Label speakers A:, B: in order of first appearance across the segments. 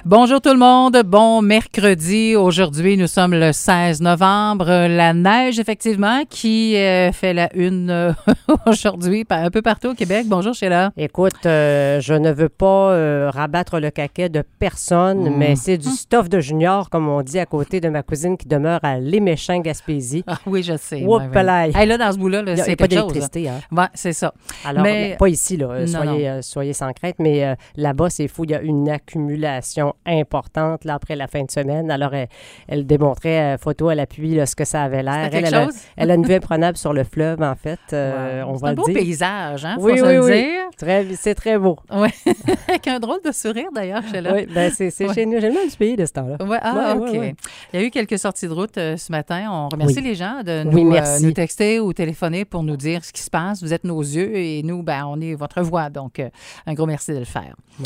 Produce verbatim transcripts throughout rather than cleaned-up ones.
A: Bonjour tout le monde, bon mercredi. Aujourd'hui, nous sommes le seize novembre. La neige, effectivement, qui euh, fait la une euh, aujourd'hui un peu partout au Québec. Bonjour Sheila.
B: Écoute, euh, je ne veux pas euh, rabattre le caquet de personne, mmh. mais c'est du stuff de junior, comme on dit, à côté de ma cousine qui demeure à Léméchin, Gaspésie.
A: Ah oui, je sais.
B: Oups,
A: ouais, ouais. Hey, là, dans ce bout-là, là,
B: il n'y a,
A: c'est
B: a pas
A: quelque chose.
B: d'électricité. Hein?
A: Oui, c'est ça.
B: Alors,
A: mais...
B: pas ici, là.
A: Non,
B: soyez,
A: non.
B: Euh, soyez sans crainte, mais euh, là-bas, c'est fou. Il y a une accumulation importante là, après la fin de semaine. Alors, elle, elle démontrait euh, photo à l'appui là, ce que ça avait l'air.
A: Elle,
B: elle,
A: chose?
B: A, elle a une vue imprenable sur le fleuve, en fait. Euh,
A: wow.
B: on
A: c'est
B: va
A: un
B: le
A: beau
B: dire.
A: paysage, hein,
B: oui,
A: faut
B: oui,
A: se
B: oui.
A: le dire.
B: Très, c'est très beau.
A: Oui, avec un drôle de sourire, d'ailleurs, Sheila.
B: Oui, bien, c'est, c'est
A: ouais.
B: chez nous. J'aime bien du pays de ce temps-là.
A: Ouais, ah,
B: ouais,
A: OK.
B: Ouais, ouais.
A: Il y a eu quelques sorties de route euh, ce matin. On remercie
B: oui.
A: les gens de
B: oui,
A: nous,
B: merci.
A: euh, nous texter ou téléphoner pour nous dire ce qui se passe. Vous êtes nos yeux et nous, ben, on est votre voix. Donc, euh, un gros merci de le faire. Oui.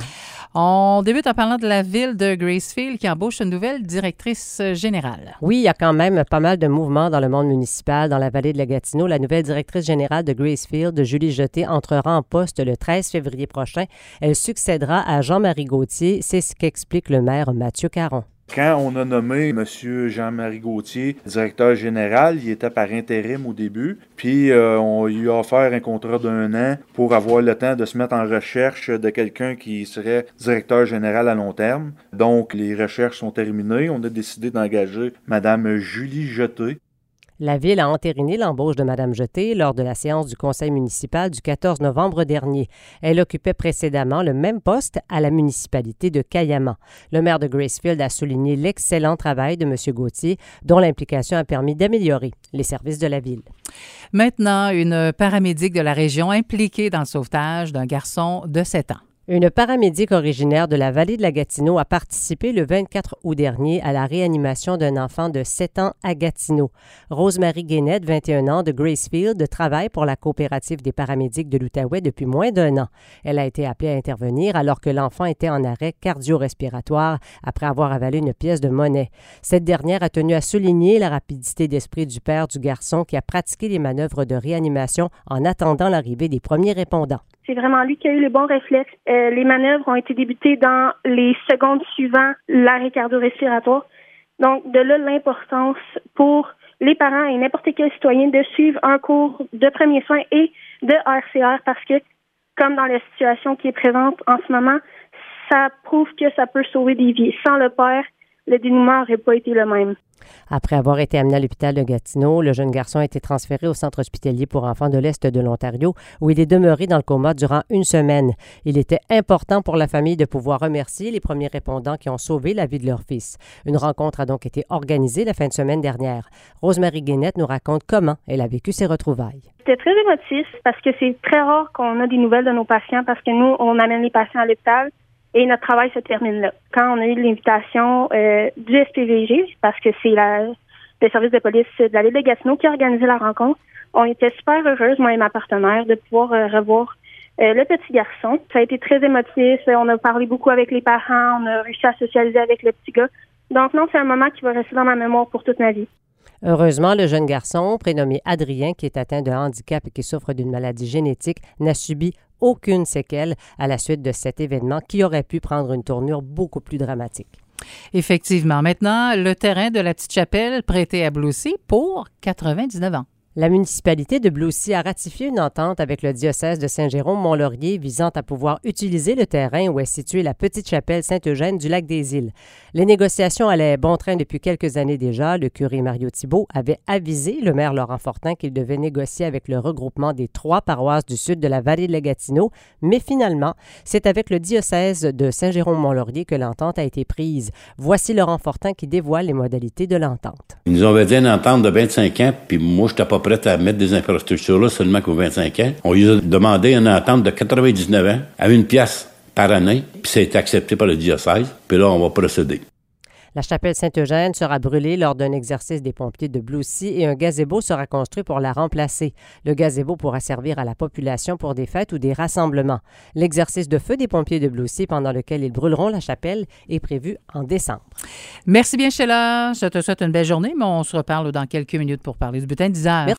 A: On débute en parlant de la ville de Gracefield qui embauche une nouvelle directrice générale.
B: Oui, il y a quand même pas mal de mouvements dans le monde municipal. Dans la vallée de la Gatineau, la nouvelle directrice générale de Gracefield, Julie Jeté, entrera en poste le treize février prochain. Elle succédera à Jean-Marie Gauthier. C'est ce qu'explique le maire Mathieu Caron.
C: Quand on a nommé M. Jean-Marie Gauthier directeur général, il était par intérim au début, puis euh, on lui a offert un contrat d'un an pour avoir le temps de se mettre en recherche de quelqu'un qui serait directeur général à long terme. Donc, les recherches sont terminées. On a décidé d'engager Mme Julie Jeté.
B: La Ville a entériné l'embauche de Mme Jeté lors de la séance du conseil municipal du quatorze novembre dernier. Elle occupait précédemment le même poste à la municipalité de Cayamant. Le maire de Gracefield a souligné l'excellent travail de M. Gauthier, dont l'implication a permis d'améliorer les services de la Ville.
A: Maintenant, une paramédic de la région impliquée dans le sauvetage d'un garçon de sept ans.
B: Une paramédic originaire de la vallée de la Gatineau a participé le vingt-quatre août dernier à la réanimation d'un enfant de sept ans à Gatineau. Rosemary Guénette, vingt et un ans, de Gracefield, travaille pour la coopérative des paramédics de l'Outaouais depuis moins d'un an. Elle a été appelée à intervenir alors que l'enfant était en arrêt cardio-respiratoire après avoir avalé une pièce de monnaie. Cette dernière a tenu à souligner la rapidité d'esprit du père du garçon qui a pratiqué les manœuvres de réanimation en attendant l'arrivée des premiers répondants.
D: C'est vraiment lui qui a eu le bon réflexe. Euh, les manœuvres ont été débutées dans les secondes suivant l'arrêt cardio-respiratoire. Donc, de là, l'importance pour les parents et n'importe quel citoyen de suivre un cours de premiers soins et de R C R parce que, comme dans la situation qui est présente en ce moment, ça prouve que ça peut sauver des vies. Sans le père, le dénouement n'aurait pas été le même.
B: Après avoir été amené à l'hôpital de Gatineau, le jeune garçon a été transféré au centre hospitalier pour enfants de l'Est de l'Ontario, où il est demeuré dans le coma durant une semaine. Il était important pour la famille de pouvoir remercier les premiers répondants qui ont sauvé la vie de leur fils. Une rencontre a donc été organisée la fin de semaine dernière. Rosemary Guénette nous raconte comment elle a vécu ses retrouvailles.
D: C'était très émotif parce que c'est très rare qu'on a des nouvelles de nos patients parce que nous, on amène les patients à l'hôpital. Et notre travail se termine là. Quand on a eu l'invitation euh, du S P V G, parce que c'est la, le service de police de la ville de Gatineau qui a organisé la rencontre, on était super heureuses, moi et ma partenaire, de pouvoir euh, revoir euh, le petit garçon. Ça a été très émotif. On a parlé beaucoup avec les parents. On a réussi à socialiser avec le petit gars. Donc non, c'est un moment qui va rester dans ma mémoire pour toute ma vie.
B: Heureusement, le jeune garçon, prénommé Adrien, qui est atteint de handicap et qui souffre d'une maladie génétique, n'a subi aucune séquelle à la suite de cet événement qui aurait pu prendre une tournure beaucoup plus dramatique.
A: Effectivement. Maintenant, le terrain de la Petite Chapelle prêté à Bloussy pour quatre-vingt-dix-neuf ans.
B: La municipalité de Bloussy a ratifié une entente avec le diocèse de Saint-Jérôme-Mont-Laurier visant à pouvoir utiliser le terrain où est située la petite chapelle Saint-Eugène du Lac-des-Îles. Les négociations allaient bon train depuis quelques années déjà. Le curé Mario Thibault avait avisé le maire Laurent Fortin qu'il devait négocier avec le regroupement des trois paroisses du sud de la vallée de la Gatineau, mais finalement, c'est avec le diocèse de Saint-Jérôme-Mont-Laurier que l'entente a été prise. Voici Laurent Fortin qui dévoile les modalités de l'entente.
E: Ils nous ont dit une entente de vingt-cinq ans, puis moi, je n'étais pas prêt à mettre des infrastructures là seulement qu'aux vingt-cinq ans. On lui a demandé une entente de quatre-vingt-dix-neuf ans à une pièce par année, puis ça a été accepté par le diocèse, puis là, on va procéder.
B: La chapelle Saint-Eugène sera brûlée lors d'un exercice des pompiers de Bloussy et un gazebo sera construit pour la remplacer. Le gazebo pourra servir à la population pour des fêtes ou des rassemblements. L'exercice de feu des pompiers de Bloussy, pendant lequel ils brûleront la chapelle, est prévu en décembre.
A: Merci bien, Sheila. Je te souhaite une belle journée, mais on se reparle dans quelques minutes pour parler du bulletin de dix heures. Merci.